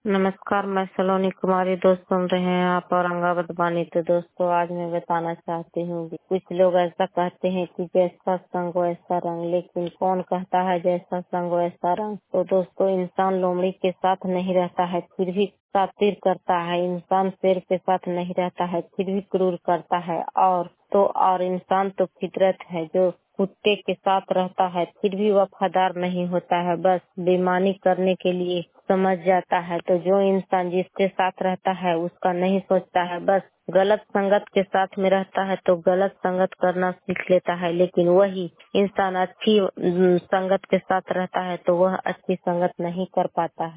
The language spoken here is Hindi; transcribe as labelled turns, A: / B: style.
A: नमस्कार, मैं सलोनी कुमारी। दोस्त सुन रहे हैं आप औरंगाबाद वाणी। तो दोस्तों, आज मैं बताना चाहती हूँ कि कुछ लोग ऐसा कहते हैं कि जैसा संग वैसा रंग, लेकिन कौन कहता है जैसा संग वैसा रंग। तो दोस्तों, इंसान लोमड़ी के साथ नहीं रहता है फिर भी शातिर करता है। इंसान शेर के साथ नहीं रहता है फिर भी क्रूर करता है। और इंसान तो फितरत है जो कुत्ते के साथ रहता है फिर भी वफादार नहीं होता है, बस बेईमानी करने के लिए समझ जाता है। तो जो इंसान जिसके साथ रहता है उसका नहीं सोचता है, बस गलत संगत के साथ में रहता है तो गलत संगत करना सीख लेता है। लेकिन वही इंसान अच्छी संगत के साथ रहता है तो वह अच्छी संगत नहीं कर पाता है।